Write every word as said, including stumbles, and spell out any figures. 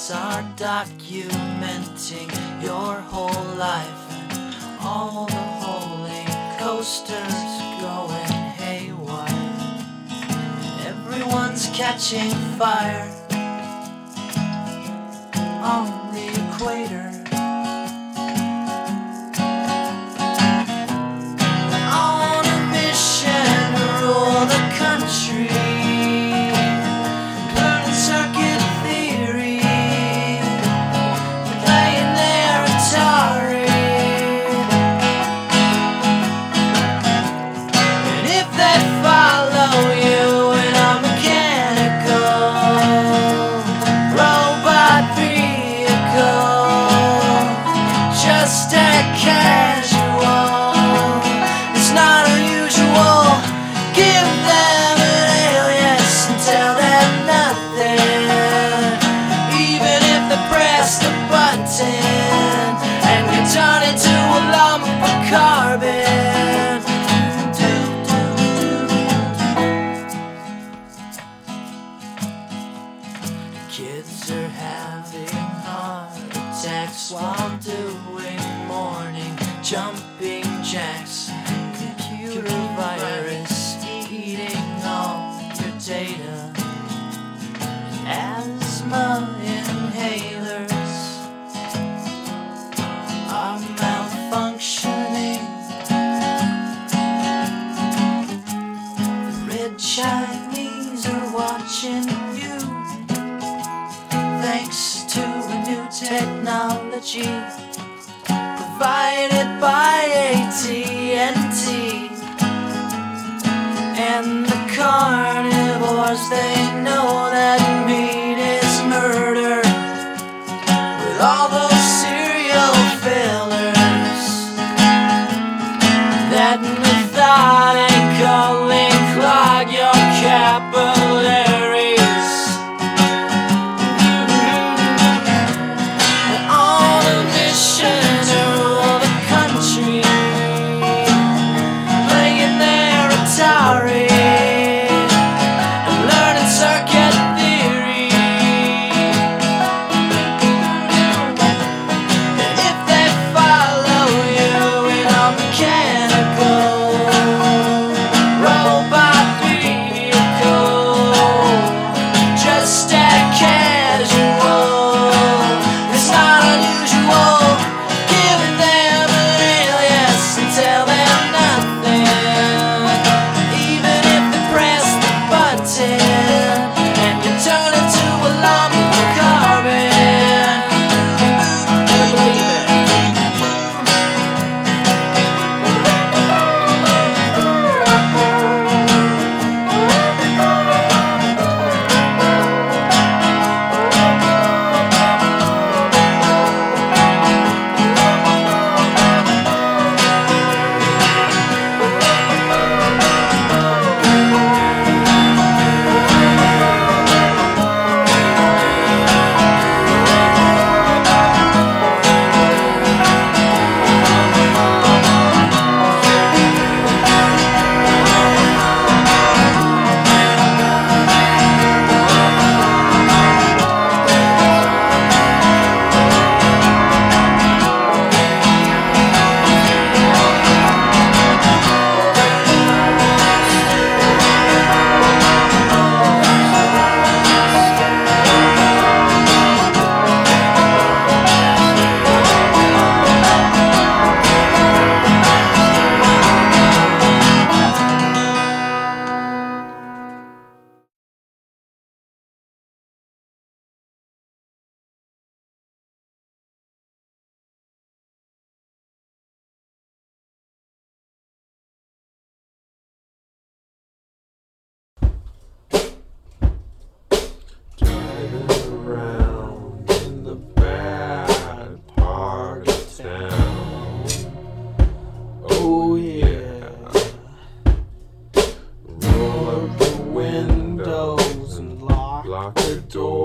Cameras are documenting your whole life, and all the holy coasters going haywire. Everyone's catching fire on the equator. On a mission to rule the country, learning circuit theory, playing their Atari. And if they follow you in a mechanical robot vehicle, just a casual, it's not unusual. Give them an alias and tell them nothing, even if they press the button and you turn into a lump of carbon. Kids are having heart attacks while doing morning jumping jacks. Computer virus eating all your data. Asthma inhalers are malfunctioning. The red Chinese are watching you, thanks to a new technology provided by A T and T. And the carnivores, they know that meat is murder, with all those cereal fillers that methodically clog your capillaries. On a mission to rule the country, playing their Atari and learning circuit theory. And if they follow you in a mechanical robot vehicle, just a casual, it's not unusual. Give them an alias and tell them nothing, even if they press the button and you turn into a lump of carbon. Believe it. Around in the bad part of town. Oh yeah. Roll up the windows and lock, lock the door.